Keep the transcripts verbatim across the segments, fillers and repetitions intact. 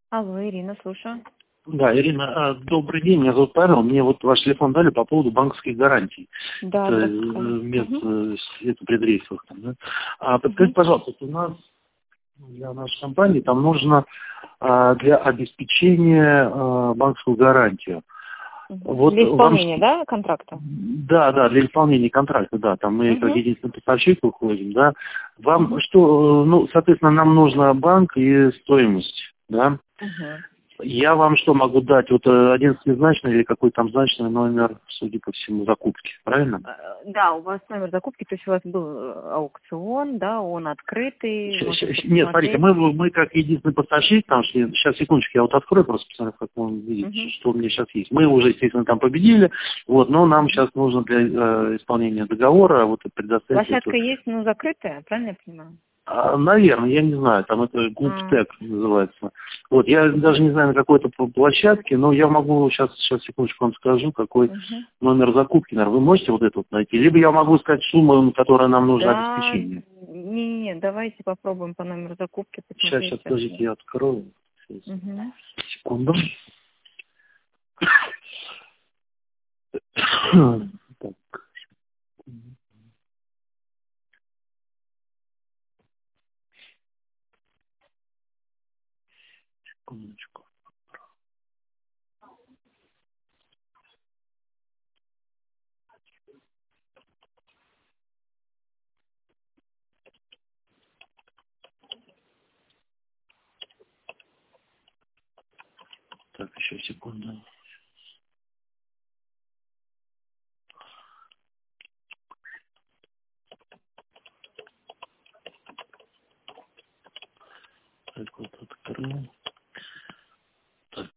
Алло, Ирина, слушаю. Да, Ирина, добрый день, меня зовут Павел. Мне вот ваш телефон дали по поводу банковских гарантий. Да, Это здравствуйте. место, Угу. это предрейсовых там, да? А подскажите, Угу. пожалуйста, вот у нас для нашей компании там нужно а, для обеспечения а, банковскую гарантию. Вот Для исполнения, вам... да, контракта? Да, да, для исполнения контракта, да, там мы как Угу. единственный поставщик выходим, да. Вам Угу. что, ну, соответственно, нам нужно банк и стоимость, да. Угу. Я вам что могу дать? Вот э, одиннадцатизначный или какой там значный номер, судя по всему, закупки, правильно? Да, у вас номер закупки, то есть у вас был аукцион, да, он открытый, Щ- можете щ- Нет, смотрите, посмотреть. мы, мы как единственный поставщик, там, что- сейчас, секундочку, я вот открою, просто посмотрю, как он видит, Угу. что у меня сейчас есть. Мы уже, естественно, там победили, вот, но нам сейчас нужно для э, исполнения договора вот предоставить эту... Площадка есть, но закрытая, правильно я понимаю? А, наверное, я не знаю, там это А. Губтек называется. Вот, я даже не знаю, на какой-то п- площадке, но я могу сейчас, сейчас секундочку вам скажу, какой Угу. номер закупки, наверное. Вы можете вот это вот найти? Либо я могу сказать сумму, которая нам нужно Да, обеспечение. не-не, давайте попробуем по номеру закупки Сейчас, посмотреть. сейчас, подождите, я открою. Сейчас. Угу. Секунду. Так. Секундочку. Так, еще секунду. Так, вот открою. Так.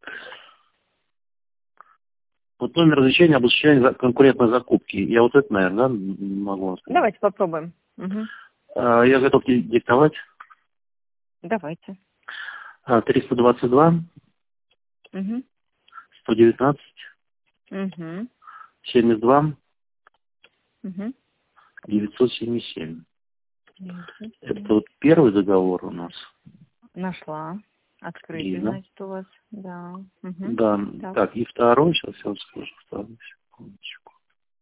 Вот номер разрешения об осуществлении за- конкурентной закупки. Я вот это, наверное, да, могу вам сказать. Давайте попробуем. Угу. А, Я готов ди- диктовать. Давайте. А, триста двадцать два, Угу. сто девятнадцать, Угу. семьдесят два, Угу. девятьсот семьдесят семь. Это вот первый договор у нас. Нашла. Открытый, Ирина. значит, у вас. Да. Угу. Да. Так. Так, и второй, сейчас я вам скажу. Второй, секундочку.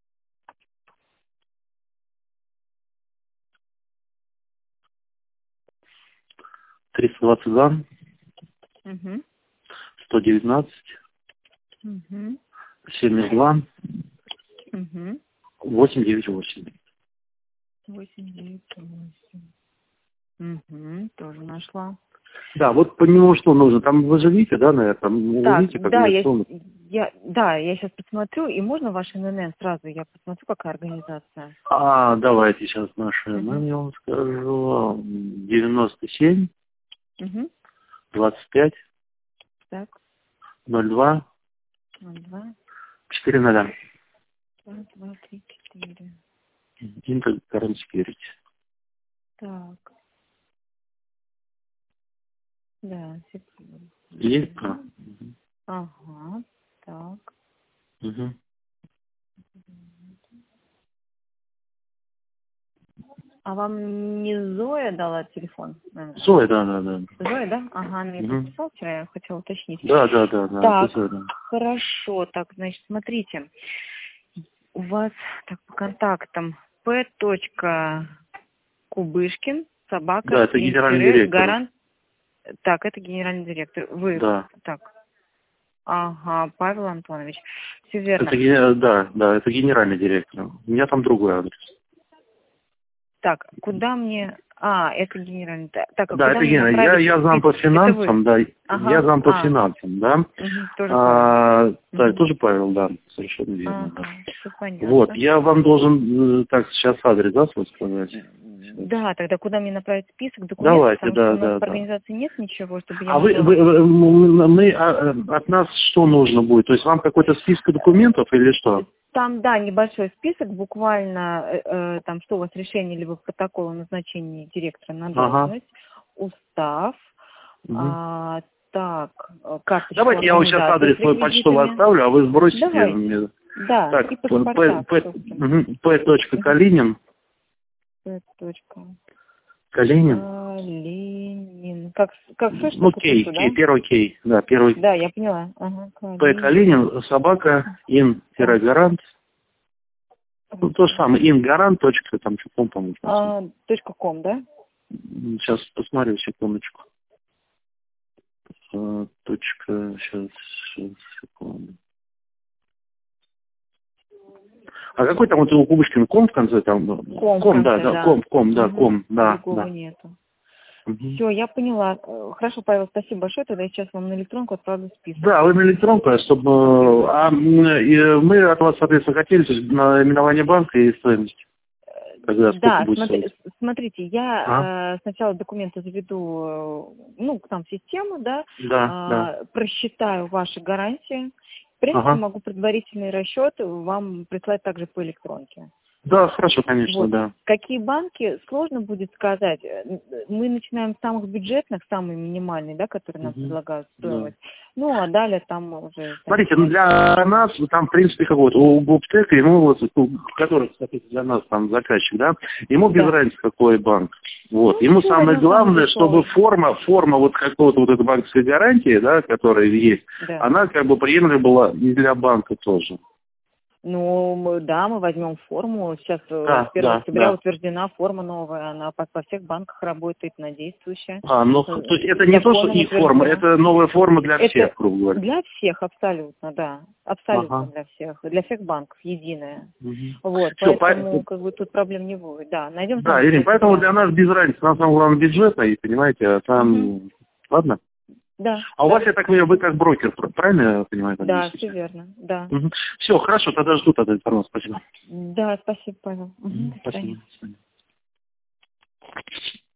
триста двадцать два, Угу. сто девятнадцать, Угу. семьдесят два, Угу. восемь девять восемь. Восемь, девять, восемь. Угу. Тоже нашла. Да, вот по нему что нужно? Там вы же видите, да, наверное, там вы Так, видите, как да, я, нарисовано? я, да, я сейчас посмотрю, и можно ваш эн эн эн сразу? Я посмотрю, какая организация. А, давайте сейчас наши, Угу. я вам скажу, девяносто семь, Угу. двадцать пять, Так, ноль два, ноль два, четыре ноля. два, два, три, четыре. Intel Current Security. Так, да, секунду. Есть? А. Ага, так. Угу. А вам не Зоя дала телефон? Наверное? Зоя, да, да, да. Зоя, да? Ага, она мне Угу. подписала вчера, я хотела уточнить. Да, да, да, да. Так, это Зоя, да. хорошо, так, значит, смотрите. У вас так по контактам п. Кубышкин, собака, Да, это генеральный директор. гарант. Так, это генеральный директор. Вы. Да. Так. Ага, Павел Антонович. Все верно. Это, ге- да, да, это генеральный директор. У меня там другой адрес. Так, куда мне... А, это генеральный... Так, а Да, куда это мне генеральный. Я, направить я зам по список? Это финансам, вы? да. Ага. Я зам по А. финансам, да. Угу, тоже А, Павел. да, Угу. тоже Павел, да, совершенно верно. Ага, Да. все понятно. Вот, я вам должен, э, так, сейчас адрес, да, свой сказать? Да, тогда куда мне направить список документов, Давайте, потому да, что у нас да, по да. организации нет ничего, чтобы я А вы, могла... вы, вы- мы, мы- а, от нас что нужно будет? То есть вам какой-то список документов или что? Там, да, небольшой список, буквально, э, э, там, что у вас решение, либо протокол о назначении директора на должность, ага. Устав, Угу. а, так, карточка. Давайте я вам сейчас адрес свой почтовый оставлю, а вы сбросите. Давайте. Мне. Да, так, и паспорта. П. Калинин. П. Калинин. Калинин. Как, как слышно? Ну, Кей, да? Кей, первый Кей, да, первый. Да, я поняла. Ага, П. Калинин, собака, ин-гарант. Ну, то же самое, ингарант, точка, там, что по-моему. А, точка ком, да? Сейчас посмотрю, секундочку. А, точка, сейчас, сейчас, секунду. А какой там вот у Кубышкина ком в конце? Там, ком, ком в конце, да, да, да. ком, ком, да, Угу. ком, да, Другого да. нету. Угу. Все, я поняла. Хорошо, Павел, спасибо большое. Тогда я сейчас вам на электронку отправлю список. Да, вы на электронку, чтобы... А мы от вас, соответственно, хотели наименование банка и стоимость. Когда да, будет смотри, стоить? смотрите, я а? э, сначала документы заведу, ну, там, в систему, да, Да, э, да. просчитаю ваши гарантии. В принципе, Ага. могу предварительный расчет вам прислать также по электронке. Да, хорошо, конечно, Вот. да. Какие банки, сложно будет сказать. Мы начинаем с самых бюджетных, самые минимальные, да, которые нам Угу. предлагают стоимость. Да. Ну, а далее там уже... Смотрите, ну для нас, там, в принципе, как вот, у Гоптека, ему вот, который, кстати, для нас там заказчик, да, ему без Да. разницы, какой банк. Вот. Ну, Ему всё, самое возьмем главное, самый чтобы дешевый. форма, форма вот какого-то вот этой банковской гарантии, да, которая есть, Да. она как бы приемлема была и для банка тоже. Ну, мы, да, мы возьмем форму. Сейчас Да, с первого да, октября да. утверждена форма новая. Она по, по всех банках работает, она действующая. А, ну, то есть это не то, что Законом их форма, утверждена. это новая форма для Это всех, грубо говоря. для всех абсолютно, да. Абсолютно Ага. для всех. Для всех банков единая. Угу. Вот, Все, поэтому по... как бы тут проблем не будет. Да, найдем Да, самый Ирина, дешевый поэтому вариант. для нас без разницы. Нам самое главное бюджетно, и понимаете, а там... Угу. Ладно? Да. А у да. вас, я так понимаю, вы как брокер, правильно я понимаю? Да, все верно, да. Угу. Все, хорошо, тогда жду тогда информацию. Спасибо. Да, спасибо, Павел. Угу, Угу. до свидания. Спасибо. До свидания.